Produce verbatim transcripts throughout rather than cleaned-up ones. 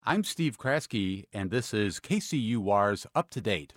I'm Steve Kraske, and this is K C U R's Up to Date.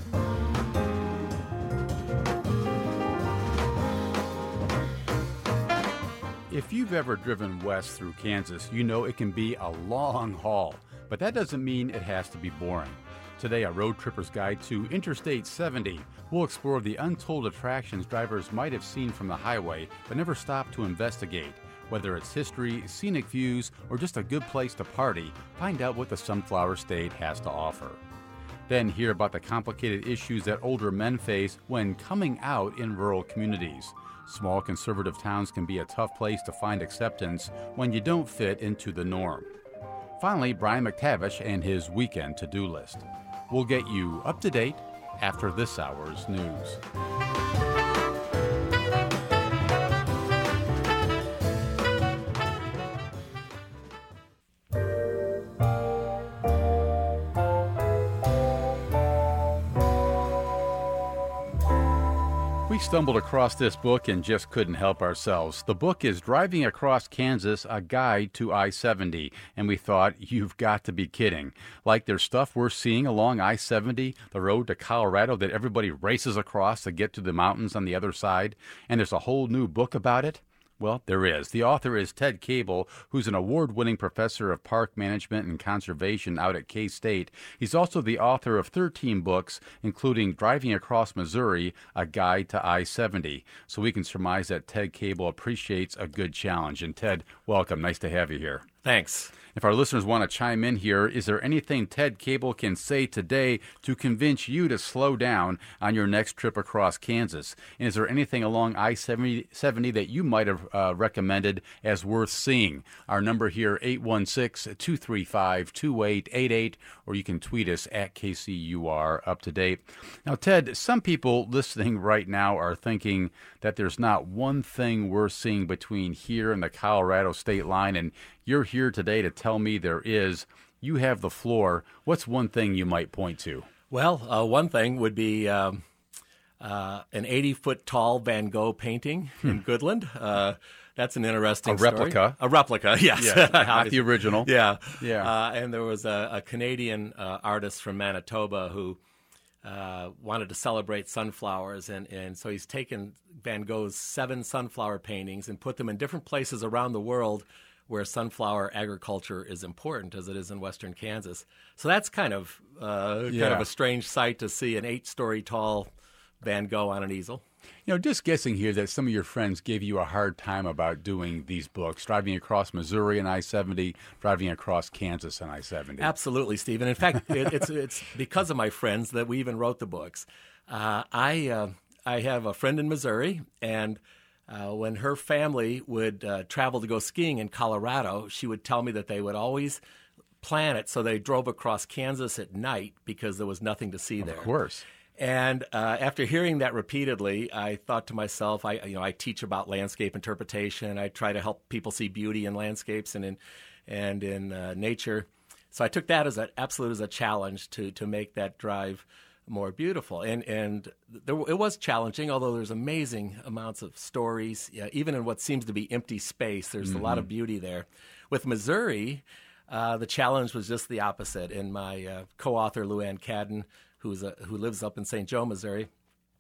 If you've ever driven west through Kansas, you know it can be a long haul, but that doesn't mean it has to be boring. Today, a road tripper's guide to Interstate seventy will explore the untold attractions drivers might have seen from the highway but never stopped to investigate. Whether it's history, scenic views, or just a good place to party, find out what the Sunflower State has to offer. Then hear about the complicated issues that older men face when coming out in rural communities. Small conservative towns can be a tough place to find acceptance when you don't fit into the norm. Finally, Brian McTavish and his weekend to-do list. We'll get you up to date after this hour's news. We stumbled across this book and just couldn't help ourselves. The book is Driving Across Kansas, A Guide to I seventy, and we thought, you've got to be kidding. Like there's stuff we're seeing along I seventy, the road to Colorado that everybody races across to get to the mountains on the other side, and there's a whole new book about it? Well, there is. The author is Ted Cable, who's an award-winning professor of park management and conservation out at K-State. He's also the author of thirteen books, including Driving Across Missouri, A Guide to I seventy. So we can surmise that Ted Cable appreciates a good challenge. And Ted, welcome. Nice to have you here. Thanks. If our listeners want to chime in here, is there anything Ted Cable can say today to convince you to slow down on your next trip across Kansas? And is there anything along I seventy that you might have uh, recommended as worth seeing? Our number here, eight one six, two three five, two eight eight eight, or you can tweet us at K C U R Up to Date. Now, Ted, some people listening right now are thinking that there's not one thing we're seeing between here and the Colorado state line, and you're here today to tell me there is. You have the floor. What's one thing you might point to? Well, uh, one thing would be um, uh, an eighty-foot tall Van Gogh painting hmm. in Goodland. Uh, that's an interesting a replica. story. A replica, yes. Yeah, not the original. Yeah. yeah. Uh, and there was a, a Canadian uh, artist from Manitoba who uh, wanted to celebrate sunflowers, and, and so he's taken Van Gogh's seven sunflower paintings and put them in different places around the world where sunflower agriculture is important, as it is in western Kansas. So that's kind of uh, yeah. kind of a strange sight to see an eight-story tall Van Gogh on an easel. You know, just guessing here that some of your friends gave you a hard time about doing these books, Driving Across Missouri and I seventy, Driving Across Kansas and I seventy. Absolutely, Stephen. In fact, it, it's it's because of my friends that we even wrote the books. Uh, I uh, I have a friend in Missouri, and Uh, when her family would uh, travel to go skiing in Colorado, she would tell me that they would always plan it so they drove across Kansas at night because there was nothing to see there. Of course. And uh, after hearing that repeatedly, I thought to myself, I you know I teach about landscape interpretation. I try to help people see beauty in landscapes and in and in uh, nature. So I took that as an absolute as a challenge to to make that drive more beautiful. And and there, it was challenging, although there's amazing amounts of stories. Yeah, even in what seems to be empty space, there's mm-hmm. a lot of beauty there. With Missouri, uh, the challenge was just the opposite. And my uh, co-author, Luann Cadden, who's a, who lives up in Saint Joe, Missouri,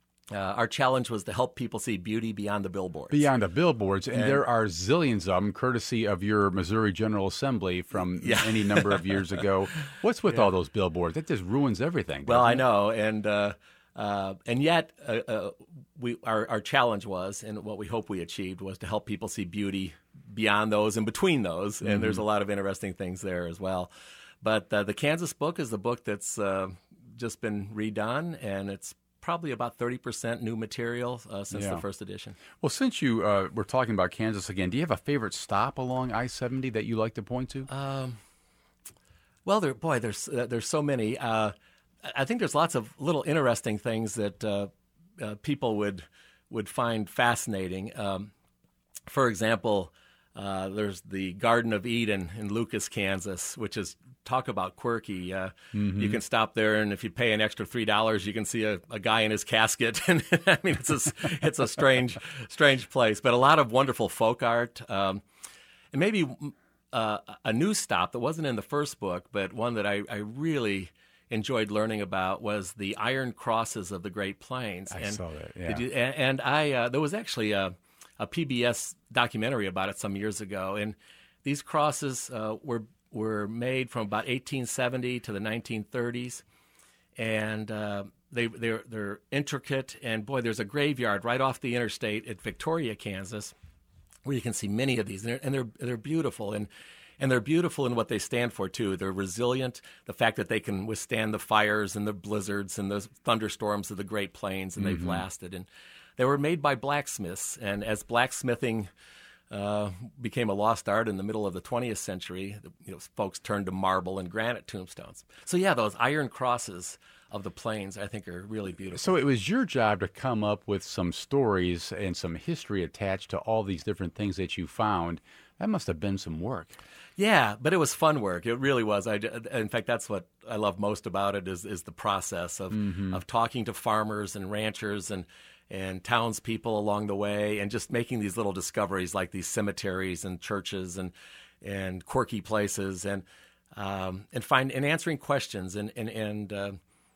Uh, our challenge was to help people see beauty beyond the billboards. Beyond the billboards. And, and there are zillions of them, courtesy of your Missouri General Assembly from yeah. any number of years ago. What's with yeah. all those billboards? That just ruins everything. Well, I it? know. And uh, uh, and yet, uh, uh, we our, our challenge was, and what we hope we achieved, was to help people see beauty beyond those and between those. And mm-hmm. there's a lot of interesting things there as well. But uh, the Kansas book is the book that's uh, just been redone, and it's probably about thirty percent new material uh, since yeah. the first edition. Well, since you uh, were talking about Kansas again, do you have a favorite stop along I seventy that you like to point to? Um, well, there, boy, there's uh, there's so many. Uh, I think there's lots of little interesting things that uh, uh, people would would find fascinating. Um, for example, uh, there's the Garden of Eden in Lucas, Kansas, which is talk about quirky. Uh, mm-hmm. You can stop there, and if you pay an extra three dollars, you can see a, a guy in his casket. And I mean, it's a it's a strange strange place, but a lot of wonderful folk art. Um, and maybe uh, a new stop that wasn't in the first book, but one that I, I really enjoyed learning about was the Iron Crosses of the Great Plains. I and saw that, yeah. You, and, and I uh, there was actually a, a P B S documentary about it some years ago, and these crosses uh, were were made from about eighteen seventy to the nineteen thirties, and uh, they they're they're intricate. And boy, there's a graveyard right off the interstate at Victoria, Kansas, where you can see many of these, and they're and they're, they're beautiful, and and they're beautiful in what they stand for too. They're resilient. The fact that they can withstand the fires and the blizzards and the thunderstorms of the Great Plains, and they've mm-hmm. lasted. And they were made by blacksmiths, and as blacksmithing Uh, became a lost art in the middle of the twentieth century, you know, folks turned to marble and granite tombstones. So yeah, those iron crosses of the plains, I think, are really beautiful. So it was your job to come up with some stories and some history attached to all these different things that you found. That must have been some work. Yeah, but it was fun work. It really was. I, in fact, that's what I love most about it is is the process of mm-hmm. of talking to farmers and ranchers and and townspeople along the way, and just making these little discoveries like these cemeteries and churches and and quirky places, and um, and find and answering questions. And and and uh,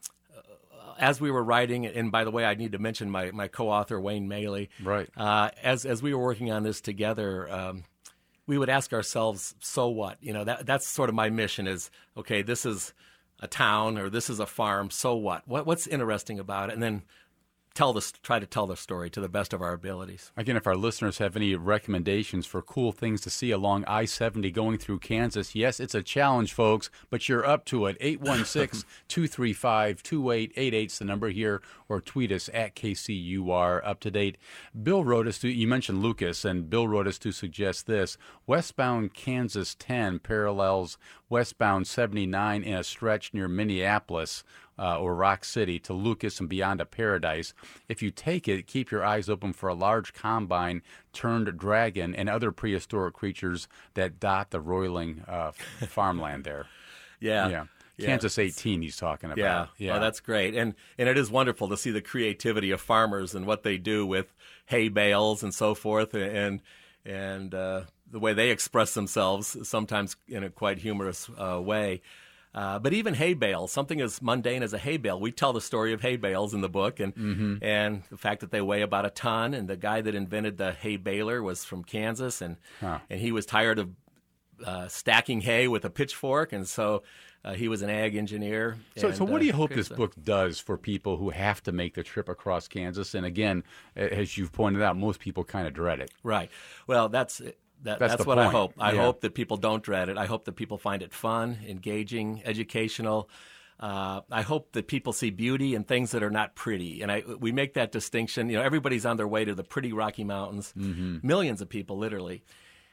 as we were writing, and by the way, I need to mention my my co-author Wayne Maley. Right. Uh, as as we were working on this together, um, we would ask ourselves, "So what?" You know, that that's sort of my mission. Is okay. This is a town, or this is a farm. So what? What what's interesting about it? And then tell this, try to tell the story to the best of our abilities. Again, if our listeners have any recommendations for cool things to see along I seventy going through Kansas, yes, it's a challenge, folks, but you're up to it. eight one six, two three five, two eight eight eight is the number here, or tweet us at K C U R up to date. Bill wrote us to, you mentioned Lucas, and Bill wrote us to suggest this. Westbound Kansas ten parallels westbound seventy-nine in a stretch near Minneapolis. Uh, or Rock City to Lucas and beyond to Paradise. If you take it, keep your eyes open for a large combine turned dragon and other prehistoric creatures that dot the roiling uh, farmland there. Yeah. Yeah. Yeah. Kansas eighteen he's talking about. Yeah, yeah. Oh, that's great. And and it is wonderful to see the creativity of farmers and what they do with hay bales and so forth, and and uh, the way they express themselves, sometimes in a quite humorous uh, way. Uh, but even hay bales, something as mundane as a hay bale, we tell the story of hay bales in the book, and mm-hmm. and the fact that they weigh about a ton. And the guy that invented the hay baler was from Kansas, and huh. and he was tired of uh, stacking hay with a pitchfork, and so uh, he was an ag engineer. So, and, so what do you uh, hope this book does for people who have to make the trip across Kansas? And again, as you've pointed out, most people kind of dread it. Right. Well, that's. That, that's that's the what point. I hope. I yeah. hope that people don't dread it. I hope that people find it fun, engaging, educational. Uh, I hope that people see beauty in things that are not pretty. And I, we make that distinction. You know, everybody's on their way to the pretty Rocky Mountains, mm-hmm. millions of people, literally.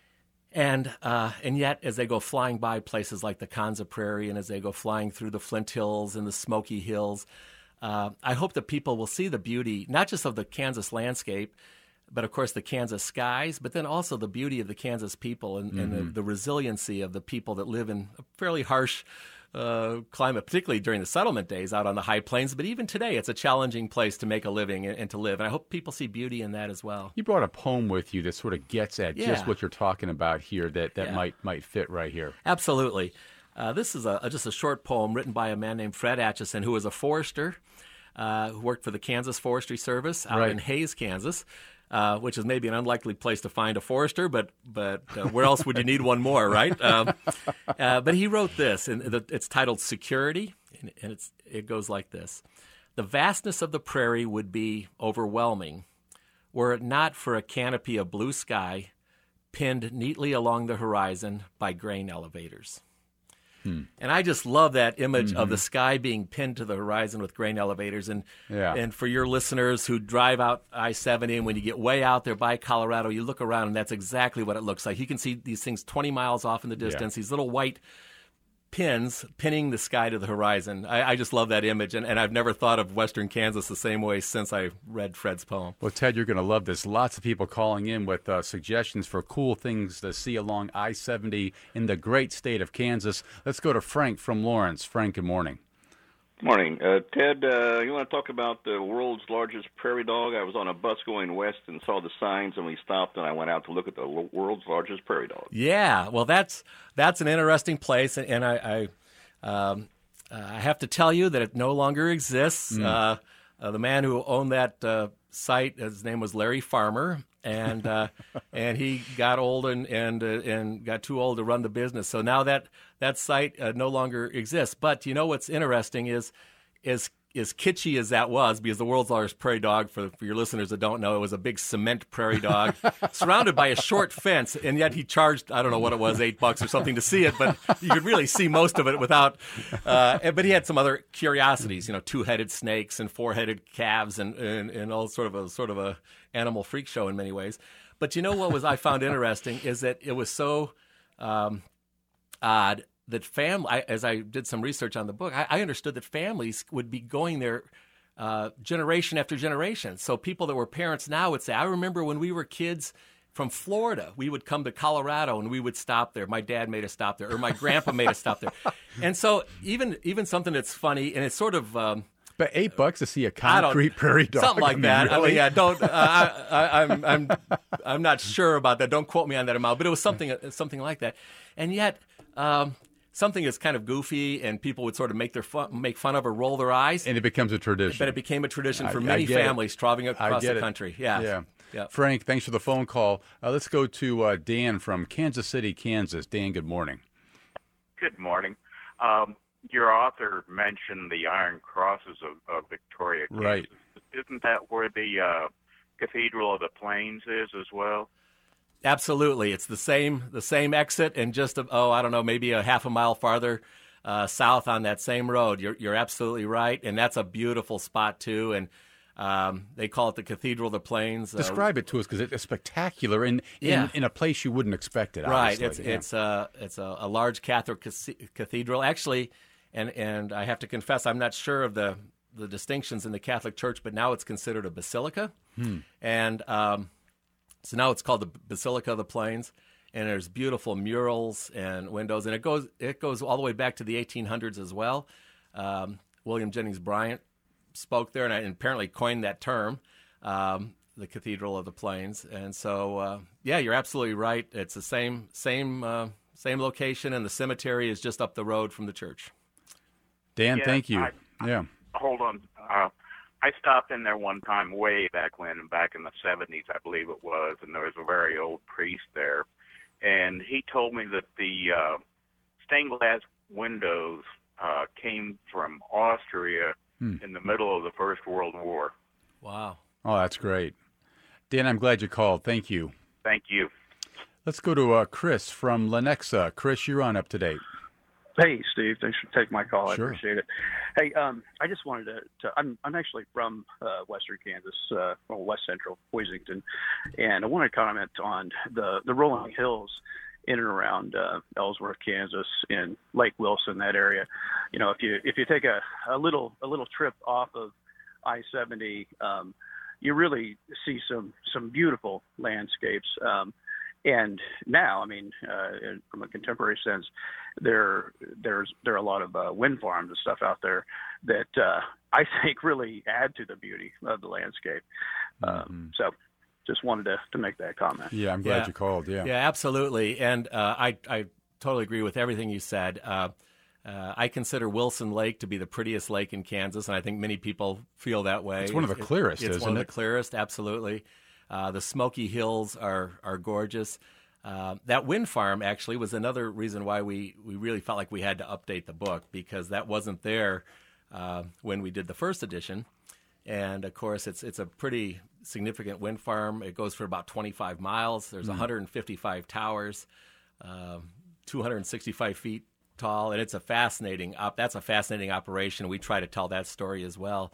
And uh, and yet, as they go flying by places like the Kanza Prairie, and as they go flying through the Flint Hills and the Smoky Hills, uh, I hope that people will see the beauty, not just of the Kansas landscape, but of course the Kansas skies, but then also the beauty of the Kansas people and, mm-hmm. and the, the resiliency of the people that live in a fairly harsh uh, climate, particularly during the settlement days out on the high plains. But even today, it's a challenging place to make a living and, and to live. And I hope people see beauty in that as well. You brought a poem with you that sort of gets at yeah. just what you're talking about here that, that yeah. might might fit right here. Absolutely. Uh, this is a, just a short poem written by a man named Fred Atchison, who was a forester, uh, who worked for the Kansas Forestry Service out right. in Hays, Kansas. Uh, which is maybe an unlikely place to find a forester, but but uh, where else would you need one more, right? Um, uh, but he wrote this, and it's titled "Security," and it's it goes like this: "The vastness of the prairie would be overwhelming, were it not for a canopy of blue sky pinned neatly along the horizon by grain elevators." Hmm. And I just love that image mm-hmm. of the sky being pinned to the horizon with grain elevators. And yeah. and for your listeners who drive out I seventy, and when you get way out there by Colorado, you look around, and that's exactly what it looks like. You can see these things twenty miles off in the distance, yeah. these little white pins pinning the sky to the horizon. I, I just love that image, and, and I've never thought of Western Kansas the same way since I read Fred's poem. Well, Ted, you're going to love this. Lots of people calling in with uh, suggestions for cool things to see along I seventy in the great state of Kansas. Let's go to Frank from Lawrence. Frank, good morning. Morning. Uh, Ted, uh, you want to talk about the world's largest prairie dog? I was on a bus going west and saw the signs, and we stopped, and I went out to look at the lo- world's largest prairie dog. Yeah, well, that's that's an interesting place, and, and I I, um, uh, I have to tell you that it no longer exists. Mm. Uh, uh, the man who owned that uh, site, his name was Larry Farmer, and uh, and he got old and and uh, and got too old to run the business. So now that that site uh, no longer exists. But you know what's interesting is is as kitschy as that was, because the world's largest prairie dog, for, for your listeners that don't know, it was a big cement prairie dog surrounded by a short fence, and yet he charged, I don't know what it was, eight bucks or something to see it, but you could really see most of it without, uh, but he had some other curiosities, you know, two-headed snakes and four-headed calves and, and, and all sort of a sort of a animal freak show in many ways. But you know what was I found interesting is that it was so um, odd that family, I, as I did some research on the book, I, I understood that families would be going there uh, generation after generation. So people that were parents now would say, I remember when we were kids from Florida, we would come to Colorado and we would stop there. My dad made us stop there, or my grandpa made us stop there. And so even even something that's funny, and it's sort of... Um, But eight bucks to see a concrete prairie dog, something like I mean, that. Really? I mean, yeah, don't. Uh, I, I, I'm, I'm, I'm not sure about that. Don't quote me on that amount, but it was something, something like that. And yet, um, something that's kind of goofy, and people would sort of make their fun, make fun of or roll their eyes, and it becomes a tradition. But it became a tradition for I, many I families it. traveling across the it. country. Yeah, yeah. yeah. Frank, thanks for the phone call. Uh, let's go to uh, Dan from Kansas City, Kansas. Dan, good morning. Good morning. Um, Your author mentioned the Iron Crosses of, of Victoria, Kansas. Right. Isn't that where the uh, Cathedral of the Plains is as well? Absolutely. It's the same the same exit, and just, a, oh, I don't know, maybe a half a mile farther uh, south on that same road. You're, you're absolutely right, and that's a beautiful spot, too, and um, they call it the Cathedral of the Plains. Describe uh, it to us, because it's spectacular in, yeah. in in a place you wouldn't expect it, right. obviously. It's, yeah. it's, a, it's a, a large Catholic cathedral. Actually, And and I have to confess, I'm not sure of the, the distinctions in the Catholic Church, but now it's considered a basilica. Hmm. And um, so now it's called the Basilica of the Plains, and there's beautiful murals and windows, and it goes it goes all the way back to the eighteen hundreds as well. Um, William Jennings Bryan spoke there, and, I, and apparently coined that term, um, the Cathedral of the Plains. And so, uh, yeah, you're absolutely right. It's the same same uh, same location, and the cemetery is just up the road from the church. Dan, yeah, thank you. I, yeah. Hold on. Uh, I stopped in there one time way back when, back in the seventies, I believe it was, and there was a very old priest there. And he told me that the uh, stained glass windows uh, came from Austria hmm. in the middle of the First World War. Wow. Oh, that's great. Dan, I'm glad you called. Thank you. Thank you. Let's go to uh, Chris from Lenexa. Chris, you're on up to date. Hey, Steve. Thanks for taking my call. Sure. I appreciate it. Hey, um, I just wanted to, to I'm, I'm actually from uh, western Kansas, uh, well, west central, Boisington, and I want to comment on the, the rolling hills in and around uh, Ellsworth, Kansas, and Lake Wilson, that area. You know, if you if you take a, a little a little trip off of I seventy, um, you really see some some beautiful landscapes. Um, And now, I mean, uh, from a contemporary sense, there there's there are a lot of uh, wind farms and stuff out there that uh, I think really add to the beauty of the landscape. Mm-hmm. Um, so, just wanted to, to make that comment. Yeah, I'm glad yeah. you called. Yeah, yeah, absolutely. And uh, I I totally agree with everything you said. Uh, uh, I consider Wilson Lake to be the prettiest lake in Kansas, and I think many people feel that way. It's one of the clearest, it, it's isn't one it? of the clearest, absolutely. Uh, the Smoky Hills are are gorgeous. Uh, that wind farm actually was another reason why we, we really felt like we had to update the book, because that wasn't there uh, when we did the first edition. And of course, it's it's a pretty significant wind farm. It goes for about twenty-five miles. There's mm. one hundred fifty-five towers, uh, two hundred sixty-five feet tall, and it's a fascinating op- that's a fascinating operation. We try to tell that story as well.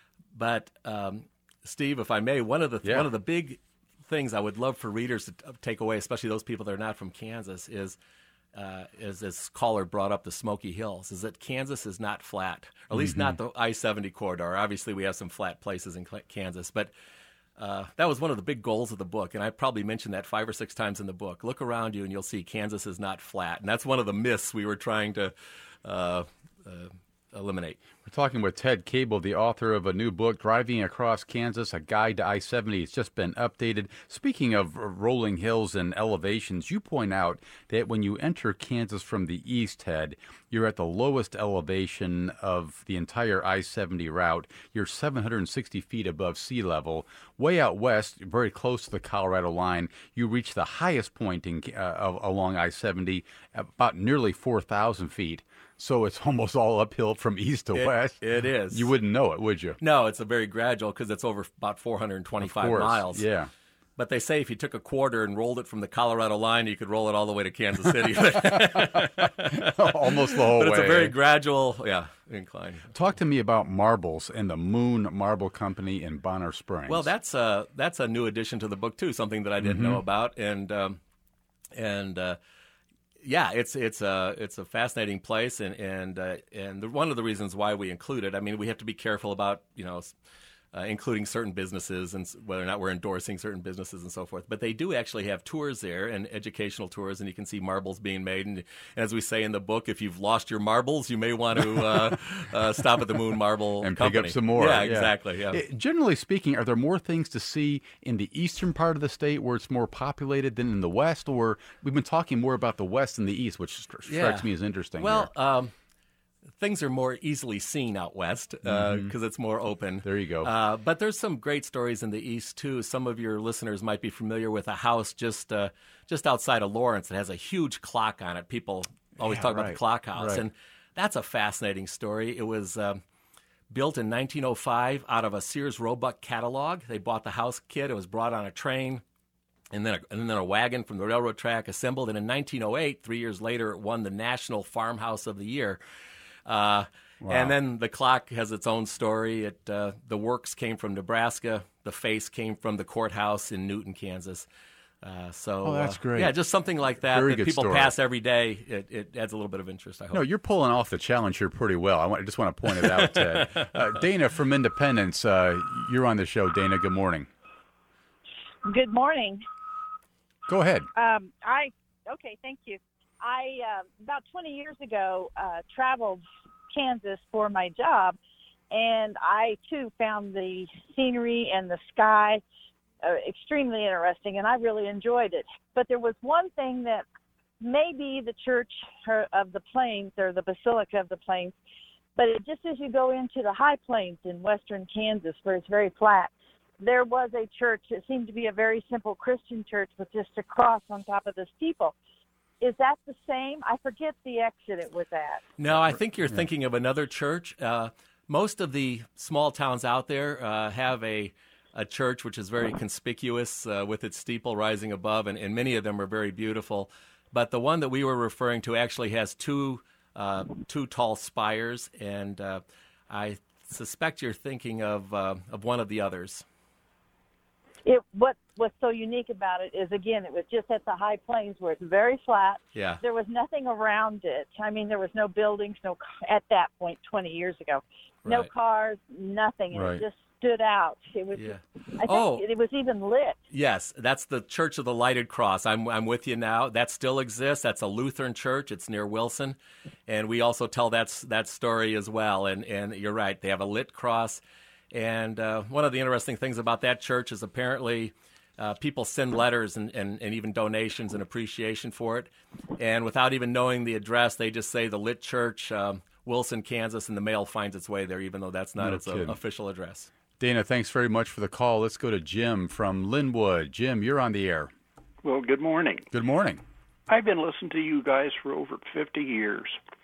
But um, Steve, if I may, one of the yeah. one of the big things I would love for readers to take away, especially those people that are not from Kansas, is uh, as this caller brought up the Smoky Hills, is that Kansas is not flat, or at least mm-hmm. not the I seventy corridor. Obviously, we have some flat places in Kansas, but uh, that was one of the big goals of the book, and I probably mentioned that five or six times in the book. Look around you, and you'll see Kansas is not flat, and that's one of the myths we were trying to uh, uh, eliminate. We're talking with Ted Cable, the author of a new book, Driving Across Kansas, A Guide to I seventy. It's just been updated. Speaking of rolling hills and elevations, you point out that when you enter Kansas from the east, Ted, you're at the lowest elevation of the entire I seventy route. You're seven hundred sixty feet above sea level. Way out west, very close to the Colorado line, you reach the highest point in, uh, along I seventy, about nearly four thousand feet. So it's almost all uphill from east to it, west. It is. You wouldn't know it, would you? No, it's a very gradual because it's over about four hundred twenty-five miles. Yeah. But they say if you took a quarter and rolled it from the Colorado line, you could roll it all the way to Kansas City. Almost the whole but way. But it's a very gradual, yeah, incline. Talk to me about marbles and the Moon Marble Company in Bonner Springs. Well, that's a, that's a new addition to the book, too, something that I didn't mm-hmm. know about. And, um, and uh, yeah, it's it's a it's a fascinating place, and and uh, and the, one of the reasons why we include it. I mean, we have to be careful about you know uh, including certain businesses and whether or not we're endorsing certain businesses and so forth. But they do actually have tours there and educational tours, and you can see marbles being made. And, and as we say in the book, if you've lost your marbles, you may want to uh, uh, stop at the Moon Marble and Company. pick up some more. Yeah, yeah. exactly. Yeah. It, generally speaking, are there more things to see in the eastern part of the state where it's more populated than in the west? Or we've been talking more about the west than the east, which strikes yeah. me as interesting. Well, um, things are more easily seen out west because uh, mm-hmm. it's more open. There you go. Uh, but there's some great stories in the east too. Some of your listeners might be familiar with a house just uh, just outside of Lawrence that has a huge clock on it. People always yeah, talk right. about the clock house, right. and that's a fascinating story. It was um, built in nineteen oh five out of a Sears Roebuck catalog. They bought the house kit. It was brought on a train. And then, a, and then a wagon from the railroad track assembled. And in nineteen oh eight, three years later, it won the National Farmhouse of the Year. Uh, wow. And then the clock has its own story. It uh, the works came from Nebraska. The face came from the courthouse in Newton, Kansas. Uh, so, oh, that's uh, great. Yeah, just something like that Very that people story. pass every day. It, it adds a little bit of interest, I hope. No, you're pulling off the challenge here pretty well. I, want, I just want to point it out, Ted. uh, Dana from Independence, uh, you're on the show. Dana, good morning. Good morning. Go ahead. Um, I okay, thank you. I uh, about twenty years ago uh, traveled Kansas for my job, and I too found the scenery and the sky uh, extremely interesting, and I really enjoyed it. But there was one thing that maybe the Church of the Plains or the Basilica of the Plains, but it, just as you go into the high plains in western Kansas where it's very flat, there was a church. It seemed to be a very simple Christian church with just a cross on top of the steeple. Is that the same? I forget the exit it was at. No, I think you're thinking of another church. Uh, most of the small towns out there uh, have a, a church which is very conspicuous uh, with its steeple rising above, and, and many of them are very beautiful. But the one that we were referring to actually has two uh, two tall spires, and uh, I suspect you're thinking of uh, of one of the others. It what what's so unique about it is, again, it was just at the high plains where it's very flat. Yeah. There was nothing around it. I mean, there was no buildings, no at that point twenty years ago, no Right. cars, nothing, and Right. it just stood out. It was. Yeah. I think Oh. it was even lit. Yes, that's the Church of the Lighted Cross. I'm I'm with you now. That still exists. That's a Lutheran church. It's near Wilson, and we also tell that that story as well. And and you're right. They have a lit cross. And uh, one of the interesting things about that church is apparently uh, people send letters and, and, and even donations and appreciation for it. And without even knowing the address, they just say the Lit Church, um, Wilson, Kansas, and the mail finds its way there, even though that's not No its uh, kidding. official address. Dana, thanks very much for the call. Let's go to Jim from Linwood. Jim, you're on the air. Well, good morning. Good morning. I've been listening to you guys for over fifty years.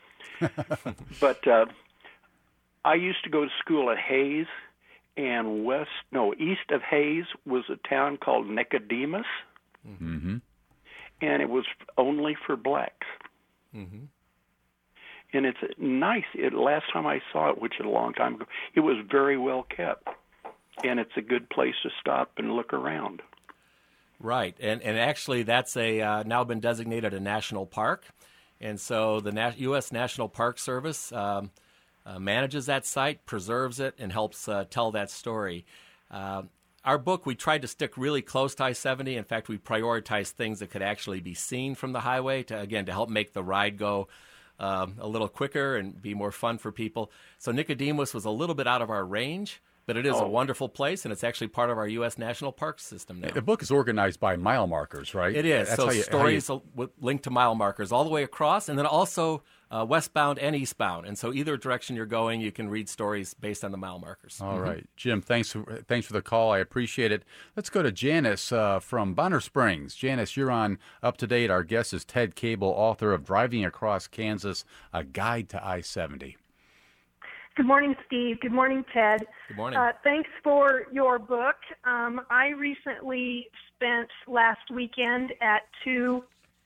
But uh, I used to go to school at Hayes, and west, no, east of Hayes was a town called Nicodemus, Mm-hmm. and it was only for blacks. Mm-hmm. And it's nice. It, last time I saw it, which is a long time ago, it was very well kept, and it's a good place to stop and look around. Right, and and actually that's a uh, now been designated a national park, and so the Na- U S National Park Service um, uh, manages that site, preserves it, and helps uh, tell that story. Uh, our book, we tried to stick really close to I seventy. In fact, we prioritized things that could actually be seen from the highway to again to help make the ride go um, a little quicker and be more fun for people. So Nicodemus was a little bit out of our range, but it is Oh. a wonderful place, and it's actually part of our U S National Park system now. The book is organized by mile markers, right? It is. That's so how you, stories how you, with- linked to mile markers all the way across, and then also uh, westbound and eastbound. And so either direction you're going, you can read stories based on the mile markers. All right, Jim. Thanks. For, thanks for the call. I appreciate it. Let's go to Janice uh, from Bonner Springs. Janice, you're on Up to Date. Our guest is Ted Cable, author of Driving Across Kansas: A Guide to I seventy. Good morning, Steve. Good morning, Ted. Good morning. Uh, thanks for your book. Um, I recently spent last weekend at two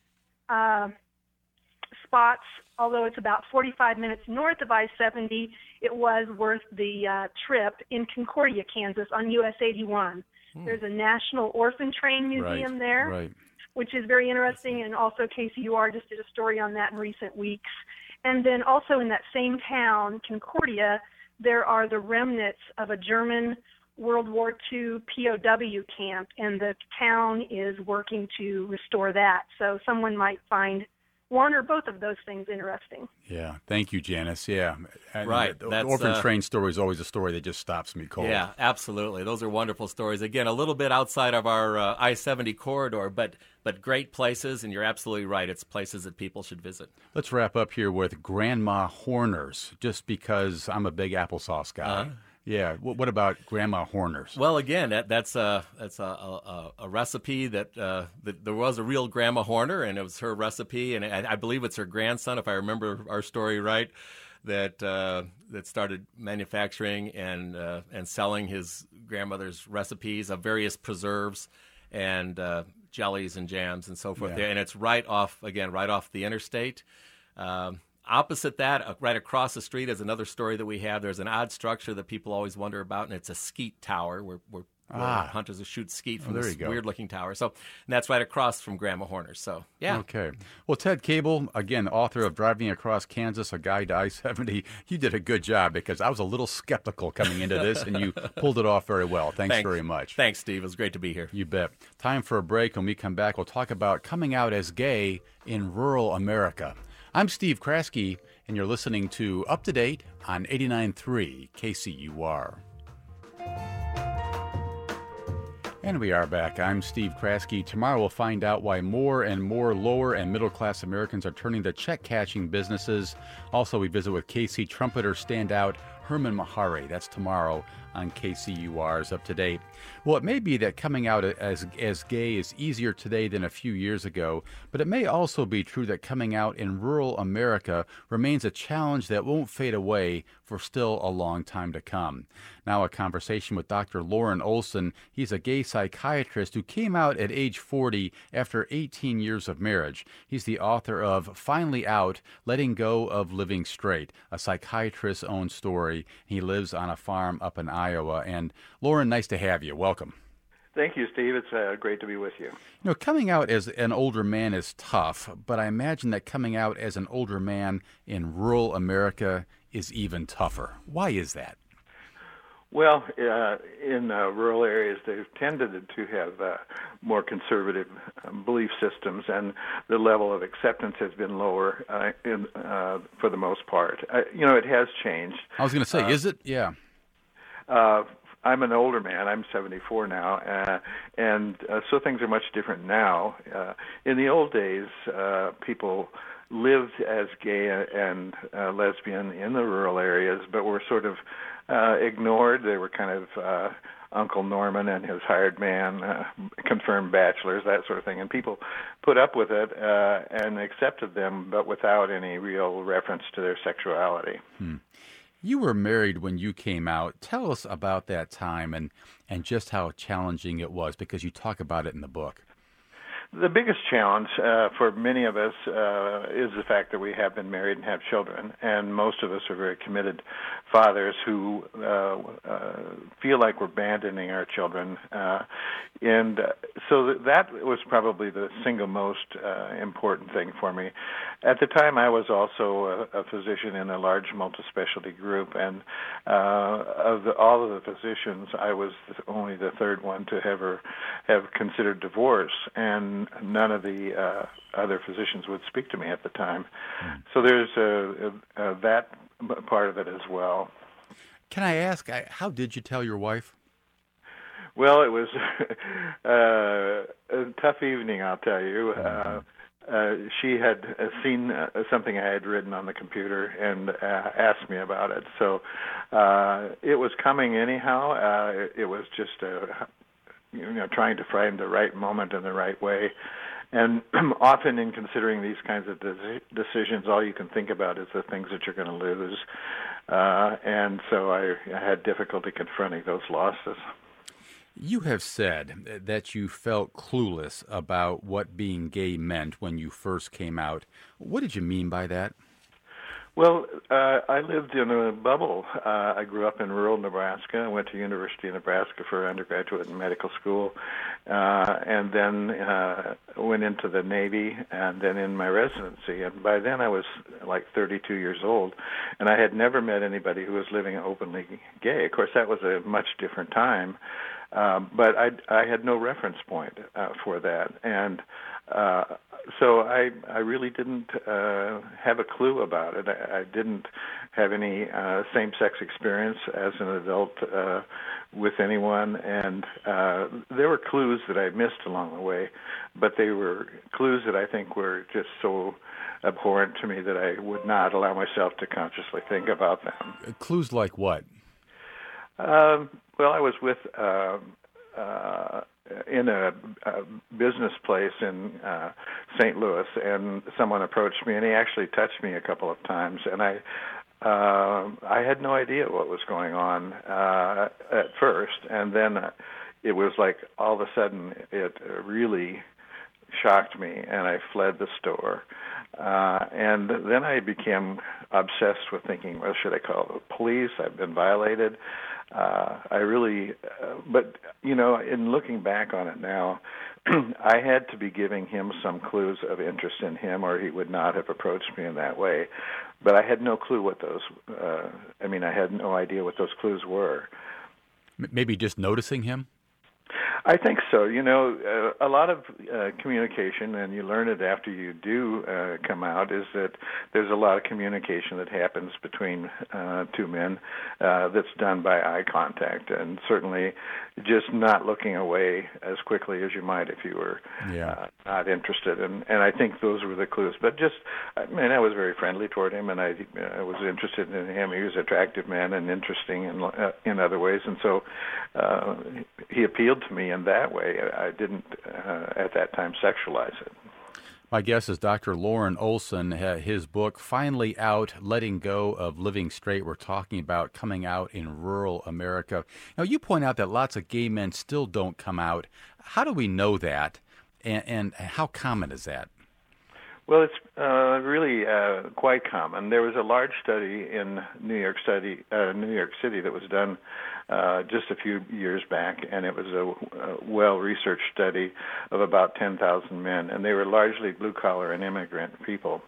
uh, spots, although it's about forty-five minutes north of I seventy. It was worth the uh, trip in Concordia, Kansas, on U S eighty-one. Hmm. There's a National Orphan Train Museum right, there, right. which is very interesting, and also K C U R just did a story on that in recent weeks. And then also in that same town, Concordia, there are the remnants of a German World War Two P O W camp, and the town is working to restore that. So someone might find one or both of those things interesting. Yeah, thank you, Janice. Yeah, and Right. The, the That's, orphan uh, train story is always a story that just stops me cold. Yeah, absolutely. Those are wonderful stories. Again, a little bit outside of our uh, I seventy corridor, but but great places, and you're absolutely right. It's places that people should visit. Let's wrap up here with Grandma Horner's, just because I'm a big applesauce guy. Uh-huh. Yeah. What, what about Grandma Horner's? Well, again, that, that's a that's a, a, a recipe that, uh, that there was a real Grandma Horner, and it was her recipe, and I, I believe it's her grandson, if I remember our story right, that uh, that started manufacturing and uh, and selling his grandmother's recipes of various preserves and uh, jellies and jams and so forth. Yeah. There, and it's right off again, right off the interstate. Um, Opposite that, uh, right across the street, is another story that we have. There's an odd structure that people always wonder about, and it's a skeet tower where, where, where Ah. hunters will shoot skeet from Oh, there this you go. weird-looking tower. So, and that's right across from Grandma Horner's. So, yeah. Okay. Well, Ted Cable, again, author of Driving Across Kansas, A Guide to I seventy, you did a good job because I was a little skeptical coming into this, and you pulled it off very well. Thanks, Thanks very much. Thanks, Steve. It was great to be here. You bet. Time for a break. When we come back, we'll talk about coming out as gay in rural America. I'm Steve Kraske, and you're listening to Up to Date on eighty-nine point three K C U R. And we are back. I'm Steve Kraske. Tomorrow we'll find out why more and more lower and middle class Americans are turning to check cashing businesses. Also, we visit with K C trumpeter standout Herman Mahari. That's tomorrow on K C U R's Up to Date. Well, it may be that coming out as as gay is easier today than a few years ago, but it may also be true that coming out in rural America remains a challenge that won't fade away for still a long time to come. Now, a conversation with Doctor Lauren Olson. He's a gay psychiatrist who came out at age forty after eighteen years of marriage. He's the author of Finally Out, Letting Go of Living Straight, a psychiatrist's own story. He lives on a farm up in Iowa. And Lauren, nice to have you. Welcome. Thank you, Steve. It's uh, great to be with you. You know, coming out as an older man is tough, but I imagine that coming out as an older man in rural America is even tougher. Why is that? Well, uh, in uh, rural areas, they've tended to have uh, more conservative um, belief systems, and the level of acceptance has been lower uh, in, uh, for the most part. Uh, you know, it has changed. I was going to say, Uh, is it? Yeah. Uh, I'm an older man. I'm seventy-four now, uh, and uh, so things are much different now. Uh, in the old days, uh, people lived as gay and uh, lesbian in the rural areas, but were sort of uh, ignored. They were kind of uh, Uncle Norman and his hired man, uh, confirmed bachelors, that sort of thing. And people put up with it uh, and accepted them, but without any real reference to their sexuality. Hmm. You were married when you came out. Tell us about that time and, and just how challenging it was, because you talk about it in the book. The biggest challenge uh, for many of us uh, is the fact that we have been married and have children, and most of us are very committed fathers who uh, uh, feel like we're abandoning our children. Uh, and uh, so that was probably the single most uh, important thing for me. At the time, I was also a, a physician in a large multi-specialty group, and uh, of the, all of the physicians, I was the, only the third one to ever have considered divorce. And and none of the uh, other physicians would speak to me at the time. Mm. So there's uh, uh, that part of it as well. Can I ask, how did you tell your wife? Well, it was uh, a tough evening, I'll tell you. Uh, uh, she had uh, seen uh, something I had written on the computer and uh, asked me about it. So uh, it was coming anyhow. Uh, it was just, uh, you know, trying to find the right moment in the right way. And often in considering these kinds of de- decisions, all you can think about is the things that you're going to lose. Uh, and so I, I had difficulty confronting those losses. You have said that you felt clueless about what being gay meant when you first came out. What did you mean by that? Well, uh, I lived in a bubble. Uh, I grew up in rural Nebraska. I went to University of Nebraska for undergraduate and medical school, uh, and then uh, went into the Navy, and then in my residency. And by then I was like thirty-two years old, and I had never met anybody who was living openly gay. Of course, that was a much different time. Um, but I, I had no reference point uh, for that, and uh, so I, I really didn't uh, have a clue about it. I, I didn't have any uh, same-sex experience as an adult uh, with anyone, and uh, there were clues that I missed along the way, but they were clues that I think were just so abhorrent to me that I would not allow myself to consciously think about them. Clues like what? Um, well, I was with uh, uh, in a, a business place in uh, Saint Louis, and someone approached me, and he actually touched me a couple of times, and I uh, I had no idea what was going on uh, at first, and then uh, it was like all of a sudden it really shocked me, and I fled the store. Uh, and then I became obsessed with thinking, well, should I call the police? I've been violated. Uh, I really, uh, but, you know, in looking back on it now, I had to be giving him some clues of interest in him, or he would not have approached me in that way. But I had no clue what those, uh, I mean, I had no idea what those clues were. Maybe just noticing him? I think so. You know, uh, a lot of uh, communication, and you learn it after you do uh, come out, is that there's a lot of communication that happens between uh, two men uh, that's done by eye contact, and certainly just not looking away as quickly as you might if you were yeah. uh, not interested. And, and I think those were the clues. But just, I mean, I was very friendly toward him, and I, I was interested in him. He was an attractive man and interesting in, uh, in other ways, and so uh, he appealed to me in that way. I didn't, uh, at that time, sexualize it. My guest is Doctor Loren Olson. His book, Finally Out, Letting Go of Living Straight. We're talking about coming out in rural America. Now, you point out that lots of gay men still don't come out. How do we know that, and, and how common is that? Well, it's uh, really uh, quite common. There was a large study in New York City, uh, New York City that was done uh, just a few years back, and it was a, a well-researched study of about ten thousand men, and they were largely blue-collar and immigrant people.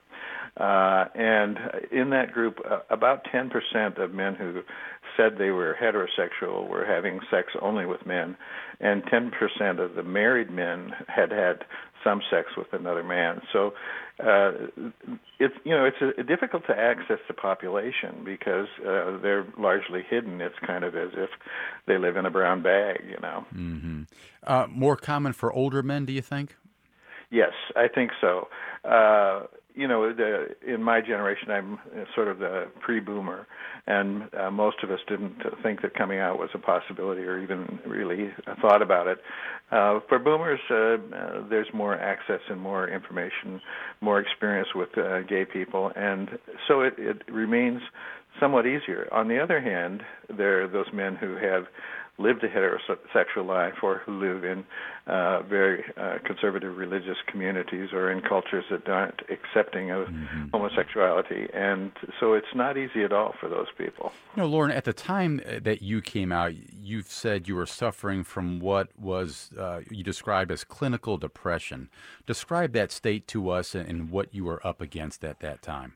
Uh, and in that group, uh, about ten percent of men who said they were heterosexual were having sex only with men, and ten percent of the married men had had some sex with another man. So uh, it's, you know, it's a, difficult to access the population because uh, they're largely hidden. It's kind of as if they live in a brown bag, you know. Mm-hmm. Uh, more common for older men, do you think? Yes, I think so. Uh, you know, the, in my generation, I'm sort of the pre-boomer, and uh, most of us didn't think that coming out was a possibility or even really thought about it. Uh, for boomers, uh, uh, there's more access and more information, more experience with uh, gay people, and so it, it remains somewhat easier. On the other hand, there are those men who have lived a heterosexual life or who live in uh, very uh, conservative religious communities or in cultures that aren't accepting of mm-hmm. homosexuality. And so it's not easy at all for those people. You know, Loren, at the time that you came out, you've said you were suffering from what was uh, you described as clinical depression. Describe that state to us and what you were up against at that time.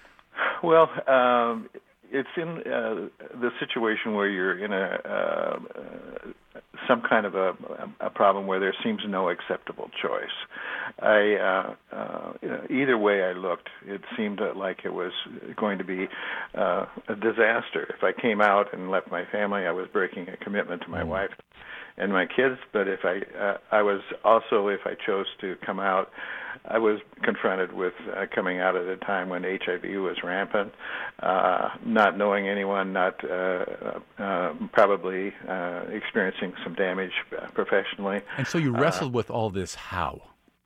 Well, um, it's in uh, the situation where you're in a uh, some kind of a, a problem where there seems no acceptable choice. I uh, uh, either way I looked, it seemed like it was going to be uh, a disaster. If I came out and left my family, I was breaking a commitment to my mm-hmm. wife and my kids. But if I, uh, I was also, if I chose to come out, I was confronted with uh, coming out at a time when H I V was rampant, uh, not knowing anyone, not uh, uh, probably uh, experiencing some damage professionally. And so you wrestled uh, with all this how?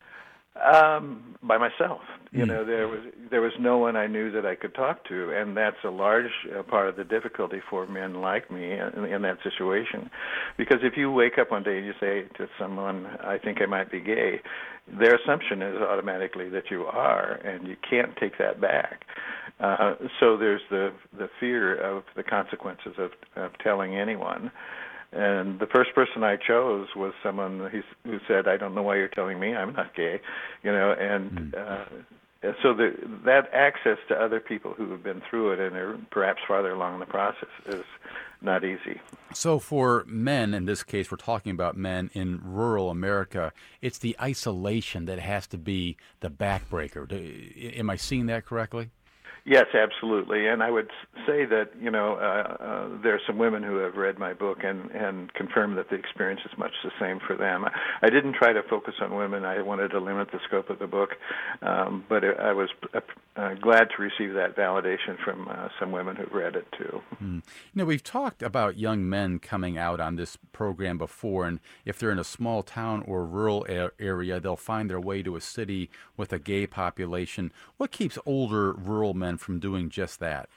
Um, by myself. You mm. know, there was there was no one I knew that I could talk to, and that's a large uh, part of the difficulty for men like me in, in that situation. Because if you wake up one day and you say to someone, "I think I might be gay," their assumption is automatically that you are, and you can't take that back. Uh, so there's the the fear of the consequences of, of telling anyone. And the first person I chose was someone who said, "I don't know why you're telling me. I'm not gay," you know. And uh, so the, that access to other people who have been through it and are perhaps farther along in the process is not easy. So for men, in this case, we're talking about men in rural America, it's the isolation that has to be the backbreaker. Am I seeing that correctly? Yes, absolutely. And I would say that, you know, uh, uh, there are some women who have read my book and, and confirm that the experience is much the same for them. I didn't try to focus on women. I wanted to limit the scope of the book. Um, but I was uh, glad to receive that validation from uh, some women who've read it, too. Mm. You know, we've talked about young men coming out on this program before, and if they're in a small town or rural a- area, they'll find their way to a city with a gay population. What keeps older rural men from doing just that?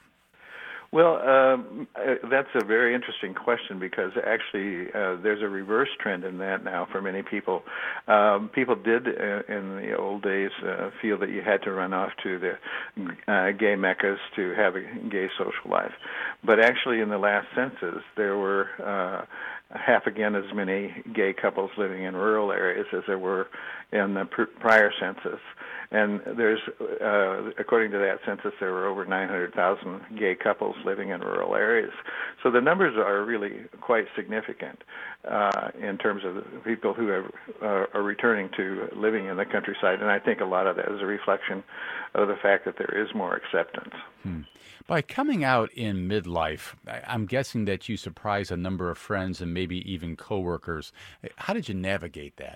Well, um, that's a very interesting question because actually uh, there's a reverse trend in that now for many people. Um, people did uh, in the old days uh, feel that you had to run off to the uh, gay meccas to have a gay social life. But actually in the last census there were uh, half again as many gay couples living in rural areas as there were in the pr- prior census. And there's, uh, according to that census, there were over nine hundred thousand gay couples living in rural areas. So the numbers are really quite significant uh, in terms of the people who have, uh, are returning to living in the countryside. And I think a lot of that is a reflection of the fact that there is more acceptance. Hmm. By coming out in midlife, I'm guessing that you surprised a number of friends and maybe even coworkers. How did you navigate that?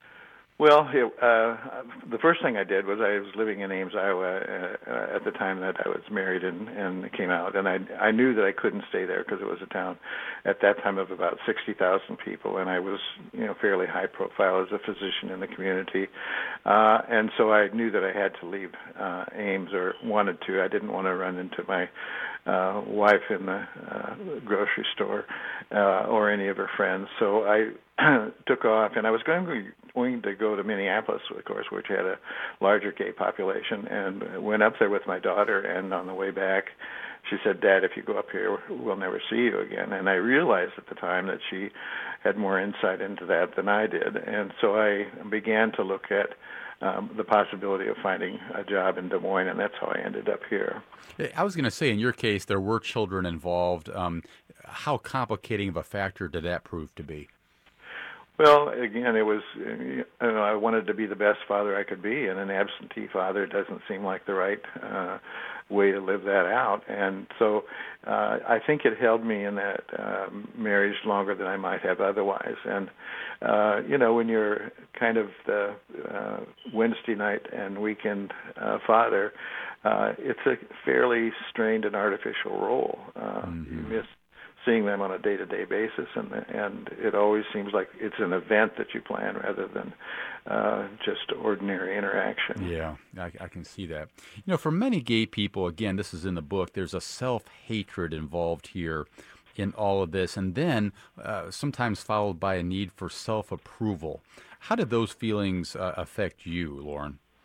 Well, it, uh, the first thing I did was I was living in Ames, Iowa uh, at the time that I was married and, and came out, and I, I knew that I couldn't stay there because it was a town at that time of about sixty thousand people, and I was, you know, fairly high profile as a physician in the community, uh, and so I knew that I had to leave uh, Ames or wanted to. I didn't want to run into my uh, wife in the uh, grocery store uh, or any of her friends, so I took off, and I was going to, going to go to Minneapolis, of course, which had a larger gay population, and went up there with my daughter, and on the way back, she said, "Dad, if you go up here, we'll never see you again." And I realized at the time that she had more insight into that than I did, and so I began to look at Um, the possibility of finding a job in Des Moines, and that's how I ended up here. I was going to say, in your case, there were children involved. Um, how complicating of a factor did that prove to be? Well, again, it was, you know, I wanted to be the best father I could be, and an absentee father doesn't seem like the right uh, way to live that out. And so uh, I think it held me in that uh, marriage longer than I might have otherwise. And, uh, you know, when you're kind of the uh, Wednesday night and weekend uh, father, uh, it's a fairly strained and artificial role. Uh, mm-hmm. You miss seeing them on a day-to-day basis, and and it always seems like it's an event that you plan rather than uh, just ordinary interaction. Yeah, I, I can see that. You know, for many gay people, again, this is in the book, there's a self-hatred involved here in all of this, and then uh, sometimes followed by a need for self-approval. How did those feelings uh, affect you, Lauren?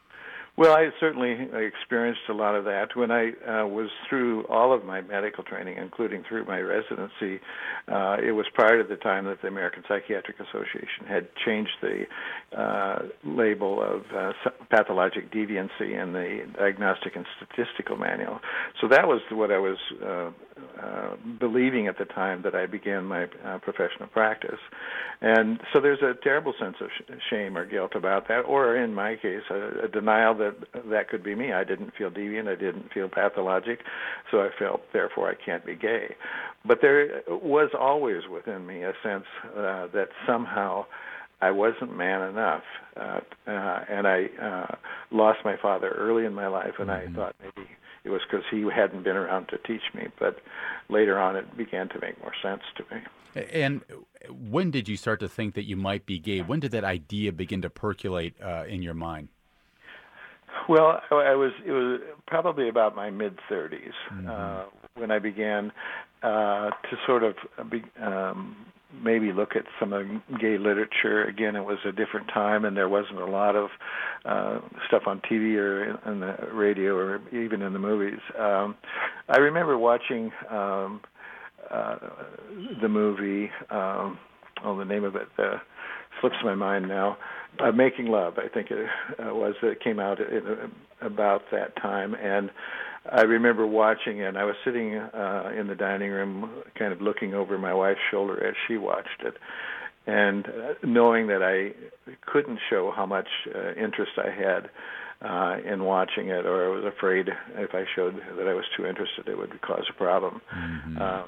Well, I certainly experienced a lot of that. When I uh, was through all of my medical training, including through my residency, uh, it was prior to the time that the American Psychiatric Association had changed the uh, label of uh, pathologic deviancy in the Diagnostic and Statistical Manual. So that was what I was uh, uh, believing at the time that I began my uh, professional practice. And so there's a terrible sense of sh- shame or guilt about that, or in my case, a, a denial that that could be me. I didn't feel deviant, I didn't feel pathologic, so I felt, therefore, I can't be gay. But there was always within me a sense uh, that somehow I wasn't man enough, uh, uh, and I uh, lost my father early in my life, and mm-hmm. I thought maybe it was because he hadn't been around to teach me, but later on it began to make more sense to me. And when did you start to think that you might be gay? When did that idea begin to percolate uh, in your mind? Well, I was. It was probably about my mid thirties mm-hmm. uh, when I began uh, to sort of be, um, maybe look at some of gay literature. Again, it was a different time, and there wasn't a lot of uh, stuff on T V or on the radio or even in the movies. Um, I remember watching um, uh, the movie. Um, oh, the name of it uh, slips my mind now. Uh, Making Love, I think it uh, was. It came out in, uh, about that time, and I remember watching it. And I was sitting uh, in the dining room, kind of looking over my wife's shoulder as she watched it, and uh, knowing that I couldn't show how much uh, interest I had uh, in watching it, or I was afraid if I showed that I was too interested, it would cause a problem. Mm-hmm. Uh,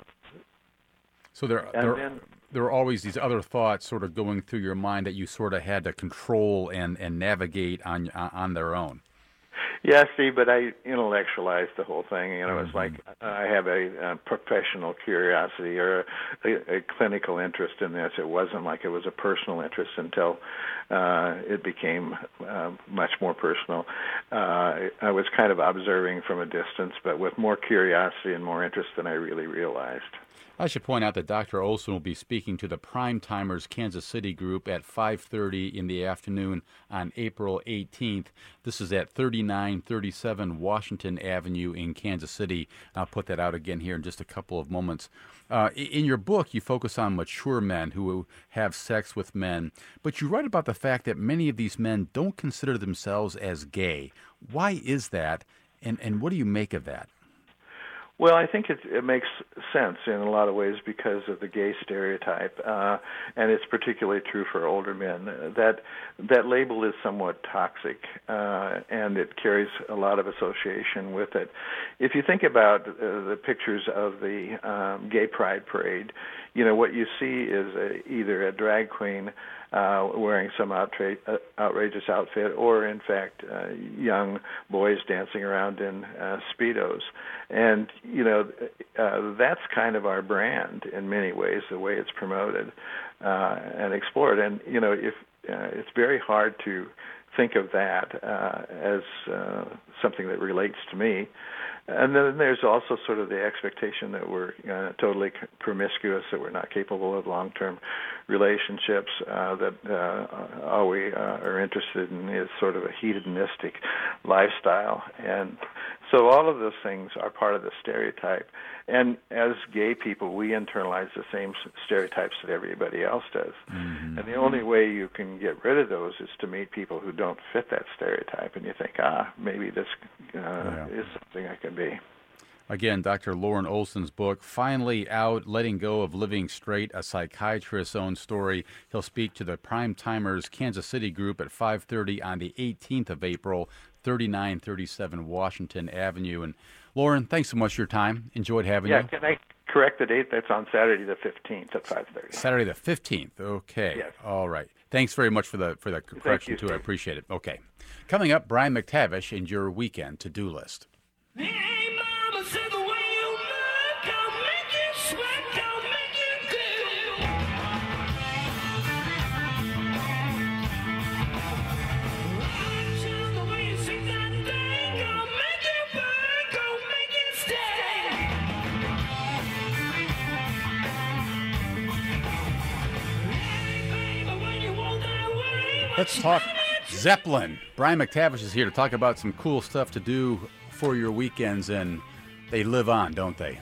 so there, there, there were always these other thoughts sort of going through your mind that you sort of had to control and, and navigate on on their own. Yeah, Steve, but I intellectualized the whole thing. You know, mm-hmm. it's like I have a, a professional curiosity or a, a clinical interest in this. It wasn't like it was a personal interest until uh, it became uh, much more personal. Uh, I was kind of observing from a distance, but with more curiosity and more interest than I really realized. I should point out that Doctor Olson will be speaking to the Prime Timers Kansas City group at five thirty in the afternoon on April eighteenth. This is at thirty-nine thirty-seven Washington Avenue in Kansas City. I'll put that out again here in just a couple of moments. Uh, in your book, you focus on mature men who have sex with men, but you write about the fact that many of these men don't consider themselves as gay. Why is that, and, and what do you make of that? Well, I think it, it makes sense in a lot of ways because of the gay stereotype, uh, and it's particularly true for older men. That that label is somewhat toxic, uh, and it carries a lot of association with it. If you think about uh, the pictures of the um, gay pride parade, you know, what you see is a, either a drag queen Uh, wearing some outra- uh, outrageous outfit, or in fact, uh, young boys dancing around in uh, Speedos. And, you know, uh, that's kind of our brand in many ways, the way it's promoted uh, and explored. And, you know, if uh, it's very hard to think of that uh, as uh, something that relates to me. And then there's also sort of the expectation that we're uh, totally promiscuous, that we're not capable of long-term relationships, uh, that uh, all we uh, are interested in is sort of a hedonistic lifestyle. And so all of those things are part of the stereotype. And as gay people, we internalize the same stereotypes that everybody else does. Mm-hmm. And the only way you can get rid of those is to meet people who don't fit that stereotype. And you think, ah, maybe this uh, yeah. is something I can be. Again, Doctor Loren Olson's book, Finally Out, Letting Go of Living Straight, a Psychiatrist's Own Story. He'll speak to the Prime Timers Kansas City group at five thirty on the eighteenth of April, thirty-nine thirty-seven Washington Avenue. And Loren, thanks so much for your time. Enjoyed having yeah, you. Yeah, can I correct the date? That's on Saturday the fifteenth at five thirty. Saturday the fifteenth. Okay. Yes. All right. Thanks very much for the for the correction, too. I appreciate it. Okay. Coming up, Brian McTavish and your weekend to-do list. Hey, mama, say the way you look, I'll make you sweat, I'll make you good. Just the way you sing that thing, I'll make you burn, I'll make you stay. Hey, baby, when you walk that way, Let's talk. Zeppelin. Brian McTavish is here to talk about some cool stuff to do for your weekends, and they live on, don't they?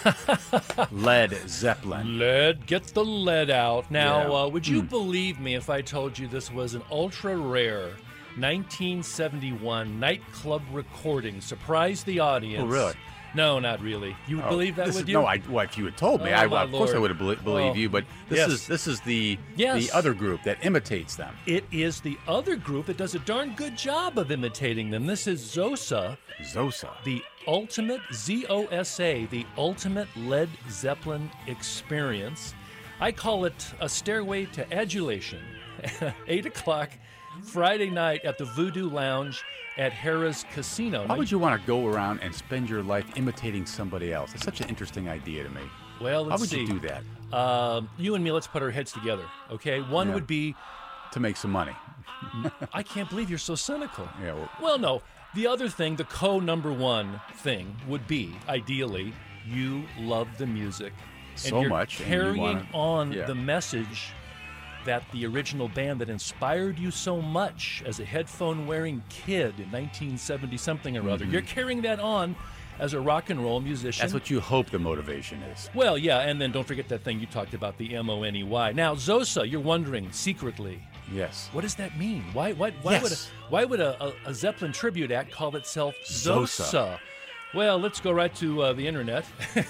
Led Zeppelin. Lead, get the lead out. Now, Yeah. uh, would you Mm. believe me if I told you this was an ultra-rare nineteen seventy-one nightclub recording? Surprised the audience. Oh, really? No, not really. You would Oh, believe that, this would is- you? No, I, well, if you had told me, Oh, I, my of course I Lord. would have belie- believed Oh, you, but this yes. is this is the Yes. the other group that imitates them. It is the other group that does a darn good job of imitating them. This is Zosa. Zosa. The ultimate, Z O S A, the ultimate Led Zeppelin experience. I call it a stairway to adulation. eight o'clock Friday night at the Voodoo Lounge at Harrah's Casino. Why Now, would you want to go around and spend your life imitating somebody else? It's such an interesting idea to me. Well, let's How would see. you do that? Um, you and me, let's put our heads together, okay? One Yeah. would be... To make some money. I can't believe you're so cynical. Yeah, well, Well, no. The other thing, the co-number one thing would be, ideally, you love the music. So and you're much, and you carrying wanna- on yeah. the message that the original band that inspired you so much as a headphone-wearing kid in nineteen seventy something or other. Mhm. You're carrying that on as a rock and roll musician. that's what you hope the motivation is. Well, yeah, and then don't forget that thing you talked about, the M O N E Y. Now, Zosa, you're wondering secretly, Yes. what does that mean? Why, why, why Yes. would, a, why would a, a, a Zeppelin tribute act call itself Zosa? Zosa. Well, let's go right to uh, the internet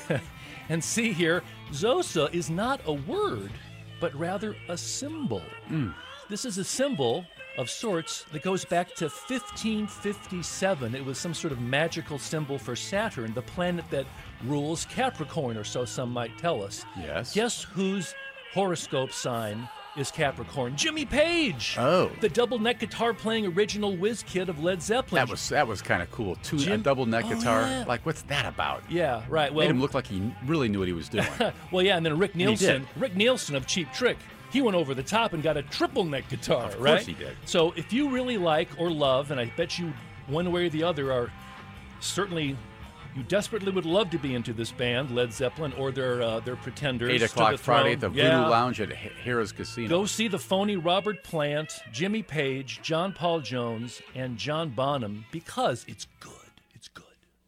and see here. Zosa is not a word, but rather a symbol. Mm. This is a symbol of sorts that goes back to fifteen fifty-seven. It was some sort of magical symbol for Saturn, the planet that rules Capricorn, or so some might tell us. Yes. Guess whose horoscope sign is Capricorn? Jimmy Page! Oh. The double neck guitar playing original whiz kid of Led Zeppelin. That was that was kind of cool. Two a Jim- double neck Oh, guitar. yeah. Like, what's that about? Yeah, right. Well, Made him look like he really knew what he was doing. well, yeah, and then Rick he Nielsen, did. Rick Nielsen of Cheap Trick, he went over the top and got a triple neck guitar, Of course right? he did. So if you really like or love, and I bet you one way or the other are certainly, you desperately would love to be into this band, Led Zeppelin, or their uh, their pretenders. Eight to o'clock the Friday at the throne. Voodoo Yeah. Lounge at H- Harrah's Casino. Go see the phony Robert Plant, Jimmy Page, John Paul Jones, and John Bonham because it's good. It's good.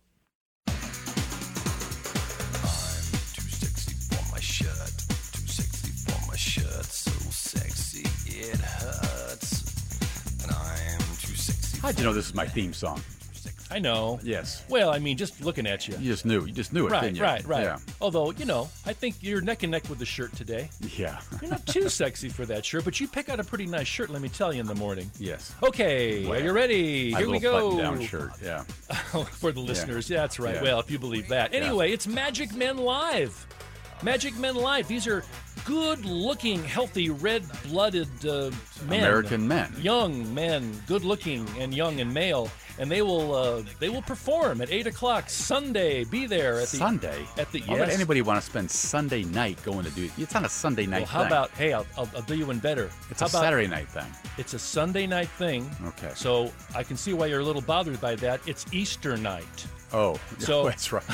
Too sexy for my shirt. Too sexy for my shirt. So sexy it hurts. And I'm too sexy. How'd you know this is my theme song? I know. Yes. Well, I mean, just looking at you. You just knew. You just knew it, Right, didn't you? right, right. Yeah. Although, you know, I think you're neck and neck with the shirt today. Yeah. You're not too sexy for that shirt, but you pick out a pretty nice shirt, let me tell you, in the morning. Yes. Okay, are you ready? My Here we little go. button-down shirt. Yeah. For the listeners, yeah, that's right. Yeah. Well, if you believe that. Anyway, it's Magic Men Live. Magic Men Live. These are good-looking, healthy, red-blooded uh, men. American men. Young men, good-looking and young and male. And they will uh, they will perform at eight o'clock Sunday. Be there at the Sunday? At the Why would yes. anybody want to spend Sunday night going to do it? It's not a Sunday night Well, how thing. about hey? I'll, I'll, I'll do you one better. It's how a about, Saturday night thing. It's a Sunday night thing. Okay. So I can see why you're a little bothered by that. It's Easter night. Oh, So that's right.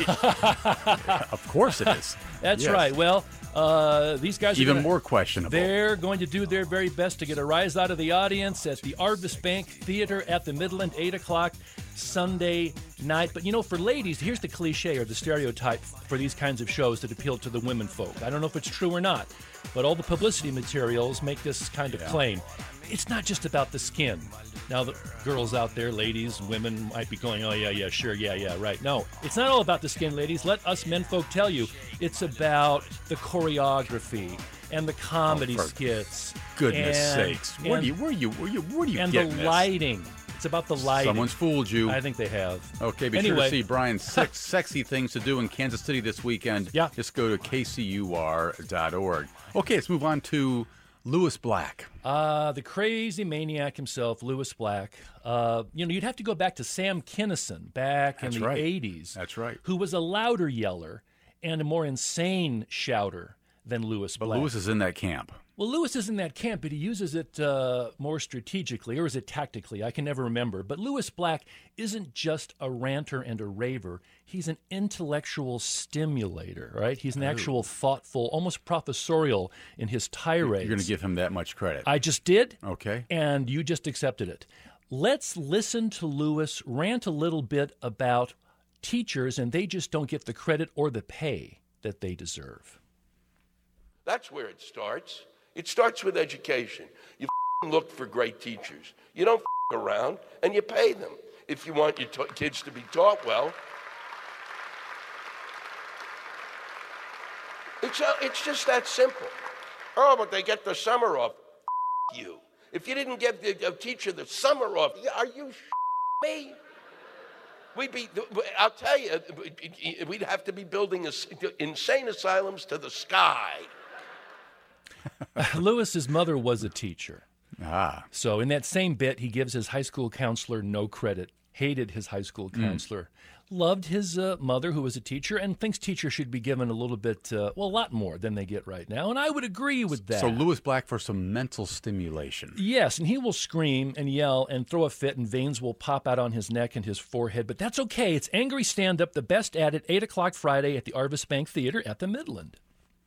Of course it is. That's Yes. right. Well, uh, these guys are Even gonna- more questionable. They're going to do their very best to get a rise out of the audience at the Arvis Bank Theater at the Midland, eight o'clock Sunday night. But you know, for ladies, here's the cliche or the stereotype for these kinds of shows that appeal to the women folk. I don't know if it's true or not, but all the publicity materials make this kind of Yeah. claim. It's not just about the skin. Now, the girls out there, ladies, women might be going, oh, yeah, yeah, sure, yeah, yeah, right. No, it's not all about the skin, ladies. Let us menfolk tell you. It's about the choreography and the comedy Oh, for skits. Goodness and, sakes. Where and- do you, where you, where you, where do you and get the this? lighting. It's about the lighting. Someone's fooled you. I think they have. Okay, be sure Anyway. to see Brian's six sexy things to do in Kansas City this weekend. Yeah. Just go to K C U R dot org. Okay, let's move on to Lewis Black. Uh, the crazy maniac himself, Lewis Black. Uh, you know, you'd have to go back to Sam Kinison back That's in the right. eighties. That's right. Who was a louder yeller and a more insane shouter than Lewis But Black. Lewis is in that camp. Well, Lewis is in that camp, but he uses it uh, more strategically, or is it tactically? I can never remember. But Lewis Black isn't just a ranter and a raver. He's an intellectual stimulator, right? He's an Oh. actual thoughtful, almost professorial in his tirades. You're going to give him that much credit. I just did. Okay. And you just accepted it. Let's listen to Lewis rant a little bit about teachers, and they just don't get the credit or the pay that they deserve. That's where it starts. It starts with education. You f***ing look for great teachers. You don't f*** around, and you pay them. If you want your t- kids to be taught well, it's, uh, it's just that simple. Oh, but they get the summer off. F*** you. If you didn't give the a teacher the summer off, are you me? We'd be, I'll tell you, we'd have to be building insane asylums to the sky. Lewis's mother was a teacher. Ah. So in that same bit, he gives his high school counselor no credit, hated his high school counselor, mm. loved his uh, mother, who was a teacher, and thinks teachers should be given a little bit, uh, well, a lot more than they get right now. And I would agree with that. So Lewis Black for some mental stimulation. Yes, and he will scream and yell and throw a fit, and veins will pop out on his neck and his forehead. But that's okay. It's Angry Stand-Up, the best at it, eight o'clock Friday at the Arvis Bank Theater at the Midland.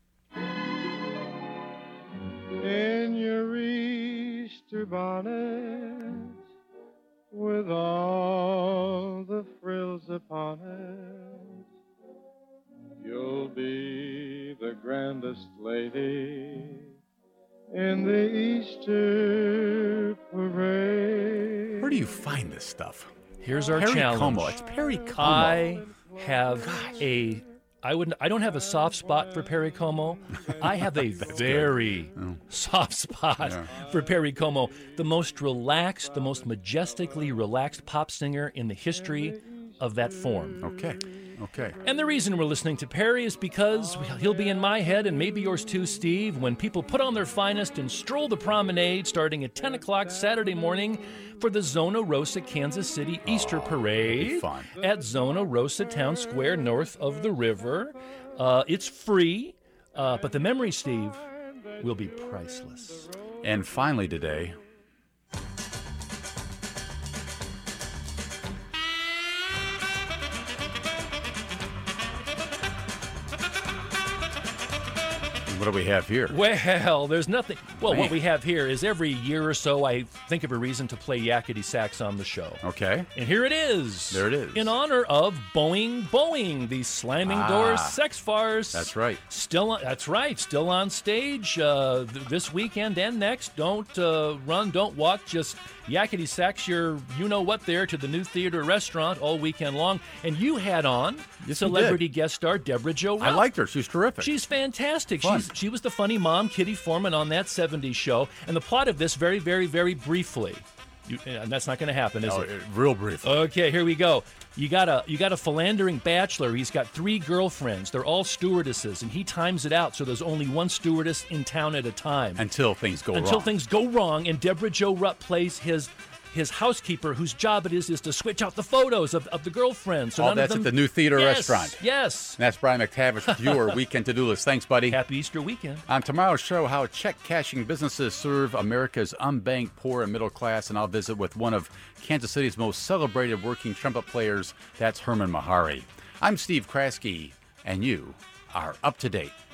In your Easter bonnet, with all the frills upon it, you'll be the grandest lady in the Easter parade. Where do you find this stuff? Here's our Perry challenge. Como. It's Perry Como. I have a... I wouldn't. I don't have a soft spot for Perry Como. I have a very oh. soft spot Yeah. for Perry Como, the most relaxed, the most majestically relaxed pop singer in the history of that form. Okay. Okay. And the reason we're listening to Perry is because he'll be in my head, and maybe yours too, Steve, when people put on their finest and stroll the promenade starting at ten o'clock Saturday morning for the Zona Rosa Kansas City Easter oh, Parade fun. at Zona Rosa Town Square north of the river. Uh, it's free, uh, but the memory, Steve, will be priceless. And finally today... What do we have here? Well, there's nothing. Well, Man. what we have here is every year or so I think of a reason to play yakety sax on the show. Okay. And here it is. There it is. In honor of Boing Boing, the slamming Ah. doors sex farce. That's right. Still, on, that's right. Still on stage uh, th- this weekend and next. Don't uh, run, don't walk. Just yakety sax your you know what there to the new theater restaurant all weekend long. And you had on Yes, celebrity we did. guest star Deborah Jo Rupp. I liked her. She was terrific. She's fantastic. Fun. She's, she was the funny mom, Kitty Foreman, on that seventies show. And the plot of this, very, very, very briefly, you, and that's not going to happen, is No, it? it- real briefly. Okay, here we go. You got a you got a philandering bachelor. He's got three girlfriends. They're all stewardesses, and he times it out so there's only one stewardess in town at a time. Until things go Until wrong. things go wrong, and Deborah Jo Rupp plays his his housekeeper, whose job it is is to switch out the photos of, of the girlfriends. So All none of that's them- at the new theater Yes, restaurant. Yes. And that's Brian McTavish with your weekend to-do list. Thanks, buddy. Happy Easter weekend. On tomorrow's show, how check-cashing businesses serve America's unbanked poor and middle class, and I'll visit with one of Kansas City's most celebrated working trumpet players. That's Herman Mahari. I'm Steve Kraske, and you are up to date.